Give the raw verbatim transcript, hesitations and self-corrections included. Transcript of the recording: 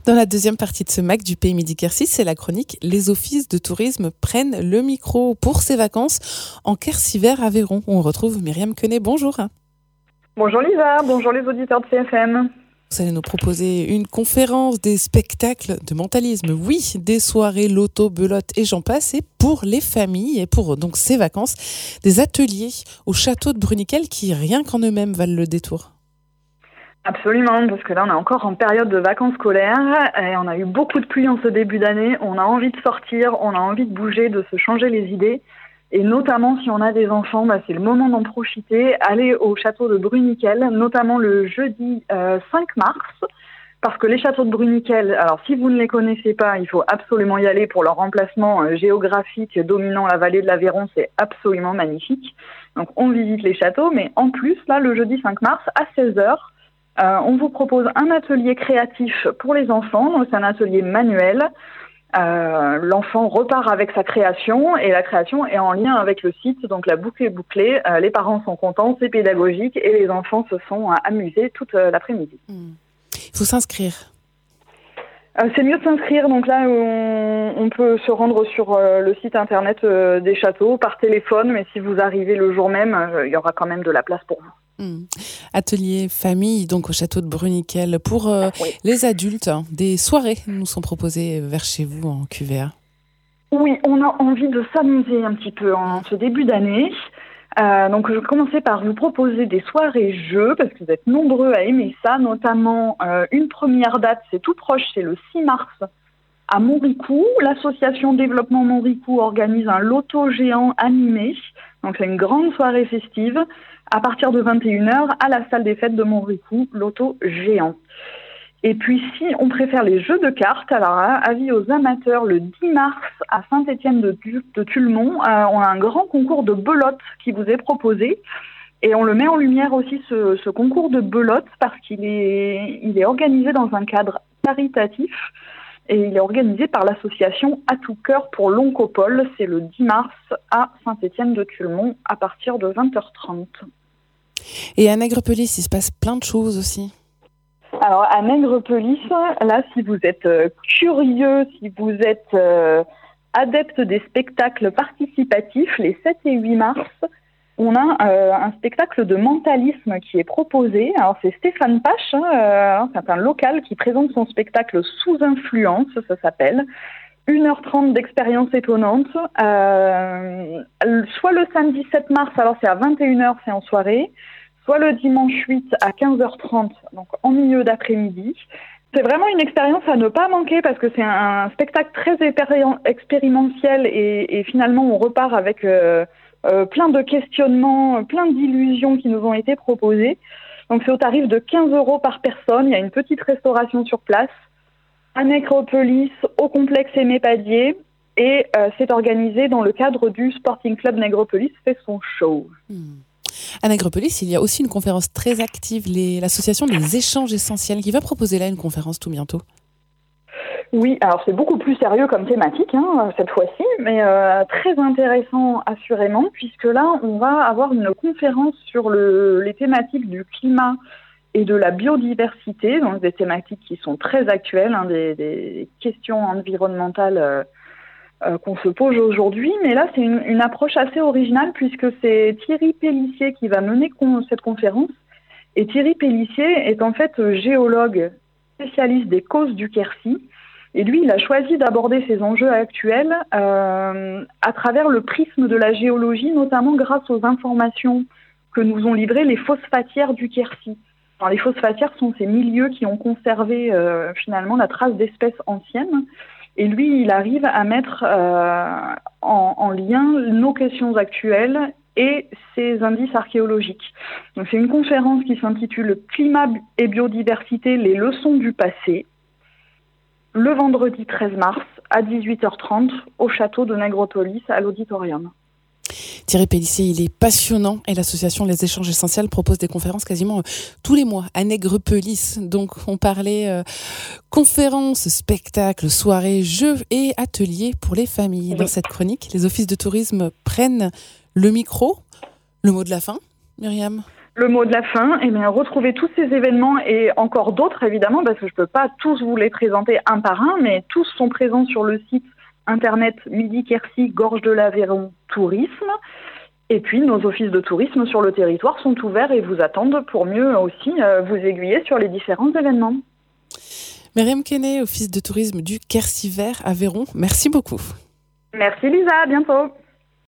Dans la deuxième partie de ce M A C du Pays Midi Quercy, c'est la chronique « Les offices de tourisme prennent le micro » pour ses vacances en Quercy-Vert-Aveyron. On retrouve Myriam Quenet. Bonjour. Bonjour Lisa, bonjour les auditeurs de C F M. Vous allez nous proposer une conférence, des spectacles de mentalisme, oui, des soirées, loto, belote et j'en passe, et pour les familles et pour donc ces vacances, des ateliers au château de Bruniquel qui, rien qu'en eux-mêmes, valent le détour. Absolument, parce que là on est encore en période de vacances scolaires et on a eu beaucoup de pluie en ce début d'année, on a envie de sortir, on a envie de bouger, de se changer les idées. Et notamment, si on a des enfants, bah, c'est le moment d'en profiter. Aller au château de Bruniquel, notamment le jeudi euh, cinq mars, parce que les châteaux de Bruniquel, alors si vous ne les connaissez pas, il faut absolument y aller pour leur emplacement euh, géographique dominant la vallée de l'Aveyron, c'est absolument magnifique. Donc on visite les châteaux, mais en plus, là, le jeudi cinq mars, à seize heures, euh, on vous propose un atelier créatif pour les enfants, donc c'est un atelier manuel. Euh, l'enfant repart avec sa création et la création est en lien avec le site, donc la boucle est bouclée, euh, les parents sont contents, c'est pédagogique et les enfants se sont euh, amusés toute euh, l'après-midi. Il faut s'inscrire. Euh, c'est mieux de s'inscrire, donc là on, on peut se rendre sur euh, le site internet euh, des châteaux par téléphone, mais si vous arrivez le jour même, euh, il y aura quand même de la place pour vous. Mmh. Atelier famille, donc au château de Bruniquel. Pour euh, oui. les adultes, hein, des soirées nous sont proposées vers chez vous en Q V A. Oui, on a envie de s'amuser un petit peu en ce début d'année. Euh, donc je vais commencer par vous proposer des soirées jeux, parce que vous êtes nombreux à aimer ça, notamment euh, une première date, c'est tout proche, c'est le six mars à Montricou. L'association Développement Montricou organise un loto géant animé, donc c'est une grande soirée festive, à partir de vingt et une heures à la salle des fêtes de Montricou, loto géant. Et puis si on préfère les jeux de cartes, alors hein, avis aux amateurs, le dix mars à Saint-Étienne de, de Tullemont, euh, on a un grand concours de belote qui vous est proposé. Et on le met en lumière aussi, ce, ce concours de belote, parce qu'il est, il est organisé dans un cadre caritatif. Et il est organisé par l'association À tout cœur pour l'Oncopole. C'est le dix mars à Saint-Étienne de Tullemont à partir de vingt heures trente. Et à Nègrepelisse, il se passe plein de choses aussi. Alors à Nègrepelisse, là, si vous êtes euh, curieux, si vous êtes euh, adepte des spectacles participatifs, les sept et huit mars, on a euh, un spectacle de mentalisme qui est proposé. Alors c'est Stéphane Pache, hein, euh, c'est un local qui présente son spectacle Sous influence, ça s'appelle. une heure trente d'expérience étonnante. Euh, soit le samedi sept mars, alors c'est à vingt et une heures, c'est en soirée. Soit le dimanche huit à quinze heures trente, donc en milieu d'après-midi. C'est vraiment une expérience à ne pas manquer parce que c'est un spectacle très expérimentiel et, et finalement on repart avec euh, euh, plein de questionnements, plein d'illusions qui nous ont été proposées. Donc c'est au tarif de quinze euros par personne, il y a une petite restauration sur place, à Nègrepelisse, au complexe Aimé Padier, et euh, c'est organisé dans le cadre du Sporting Club Nègrepelisse fait son show. Hmm. À Nègrepelisse, il y a aussi une conférence très active, les, l'association des échanges essentiels, qui va proposer là une conférence tout bientôt. Oui, alors c'est beaucoup plus sérieux comme thématique hein, cette fois-ci, mais euh, très intéressant assurément, puisque là, on va avoir une conférence sur le, les thématiques du climat et de la biodiversité, donc des thématiques qui sont très actuelles, hein, des, des questions environnementales euh, Euh, qu'on se pose aujourd'hui, mais là c'est une, une approche assez originale puisque c'est Thierry Pellissier qui va mener con, cette conférence, et Thierry Pellissier est en fait géologue spécialiste des causes du Quercy, et lui il a choisi d'aborder ces enjeux actuels euh, à travers le prisme de la géologie, notamment grâce aux informations que nous ont livrées les phosphatières du Quercy. Alors, les phosphatières sont ces milieux qui ont conservé euh, finalement la trace d'espèces anciennes. Et lui, il arrive à mettre euh, en, en lien nos questions actuelles et ces indices archéologiques. Donc, c'est une conférence qui s'intitule « Climat et biodiversité, les leçons du passé », le vendredi treize mars à dix-huit heures trente au château de Nègrepelisse à l'auditorium. Thierry Pellissier, il est passionnant et l'association Les Échanges Essentiels propose des conférences quasiment tous les mois à Nègrepelisse. Donc on parlait euh, conférences, spectacles, soirées, jeux et ateliers pour les familles. Oui. Dans cette chronique, les offices de tourisme prennent le micro. Le mot de la fin, Myriam ? Le mot de la fin, eh bien, retrouvez tous ces événements et encore d'autres évidemment, parce que je ne peux pas tous vous les présenter un par un, mais tous sont présents sur le site internet Midi-Quercy, Gorge de l'Aveyron Tourisme. Et puis nos offices de tourisme sur le territoire sont ouverts et vous attendent pour mieux aussi euh, vous aiguiller sur les différents événements. Myriam Kenney, office de tourisme du Quercy Vert Aveyron, merci beaucoup. Merci Lisa, à bientôt.